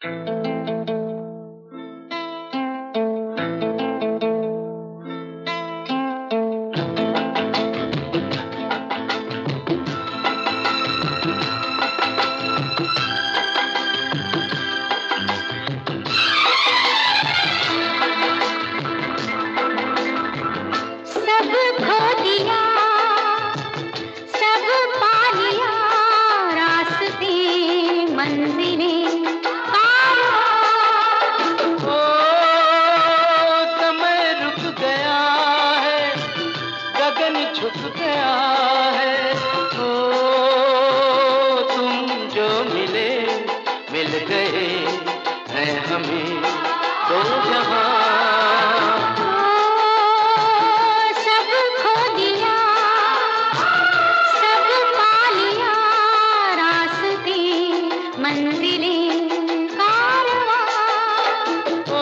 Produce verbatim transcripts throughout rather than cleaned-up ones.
झुक गया है। ओ तुम जो मिले मिल गए हैं हमें दो जहां। सब खो दिया सब पा लिया रास्ते मंजिलें कारवां। ओ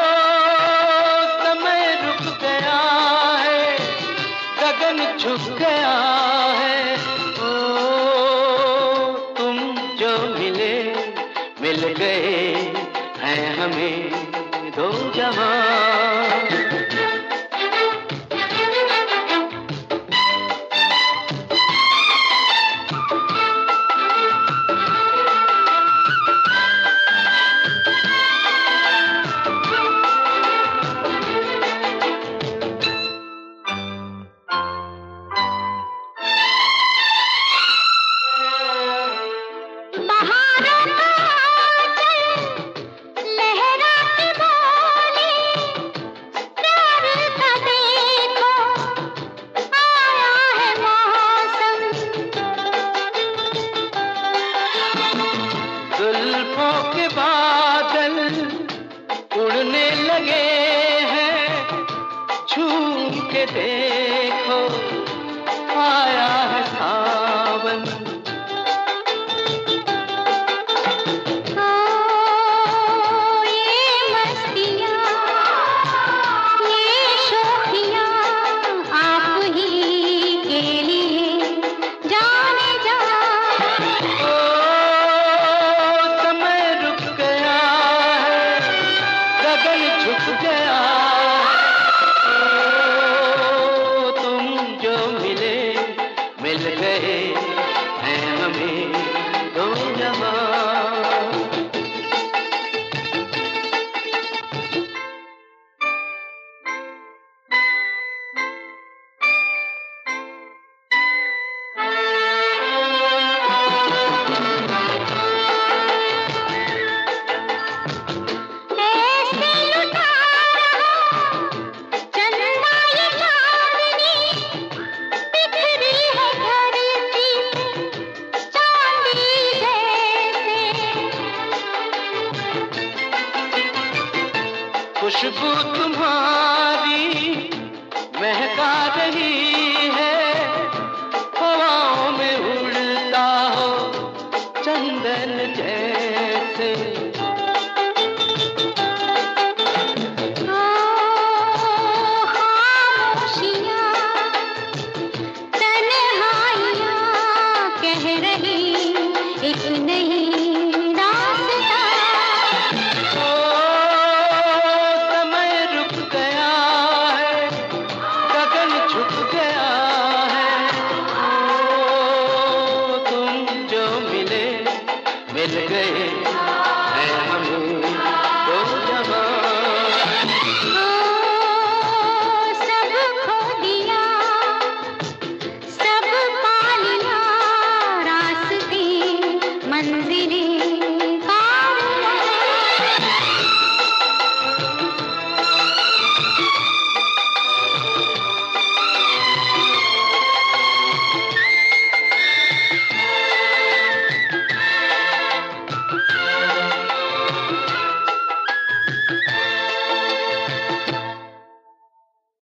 समय रुक गया है गगन झुक गया है। ओ तुम जो मिले मिल गए हैं हमें दो जहां। जुल्फों के बादल उड़ने लगे हैं झूम के देखो आया है सावन। ओ ये मस्तियाँ ये शोखियाँ आप ही के लिए जाने जा। झुक गया ओ तुम जो मिले मिल गए हैं हमें दो जहां। खुशबू तुम्हारी महका रही